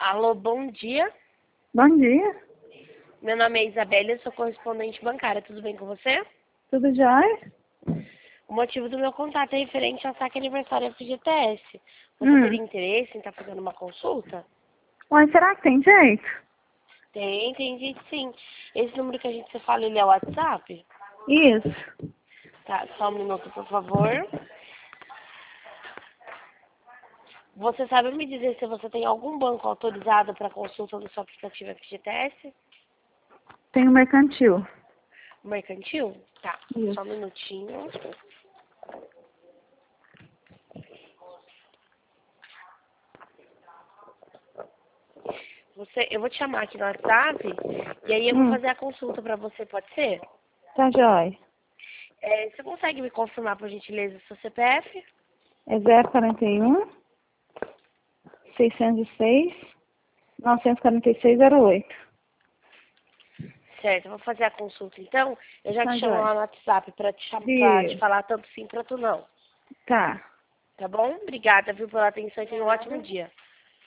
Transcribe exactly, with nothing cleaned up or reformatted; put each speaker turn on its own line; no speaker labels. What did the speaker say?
Alô, bom dia.
Bom dia.
Meu nome é Isabela, eu sou correspondente bancária. Tudo bem com você?
Tudo jóia?
O motivo do meu contato é referente ao saque aniversário F G T S. Você
Hum.
teria interesse em estar fazendo uma consulta?
Ué, será que tem jeito?
Tem, tem gente sim. Esse número que a gente se fala, ele é o WhatsApp?
Isso.
Tá, só um minuto, por favor. Você sabe me dizer se você tem algum banco autorizado para consulta no seu aplicativo F G T S?
Tem o mercantil.
Mercantil? Tá,
Isso.
só um minutinho. Você, eu vou te chamar aqui no WhatsApp e aí eu vou
Hum.
fazer a consulta para você, pode ser?
Tá jóia.
É, você consegue me confirmar, por gentileza, seu C P F?
É zero quarenta e um, seiscentos e seis, novecentos e quarenta e seis, zero oito.
Certo, eu vou fazer a consulta então. Eu já
Tá
te chamo
jóia.
lá no WhatsApp para te, cham- pra te
Isso.
falar tanto sim quanto não.
Tá.
Tá bom? Obrigada, viu, pela atenção e tenha um ótimo dia.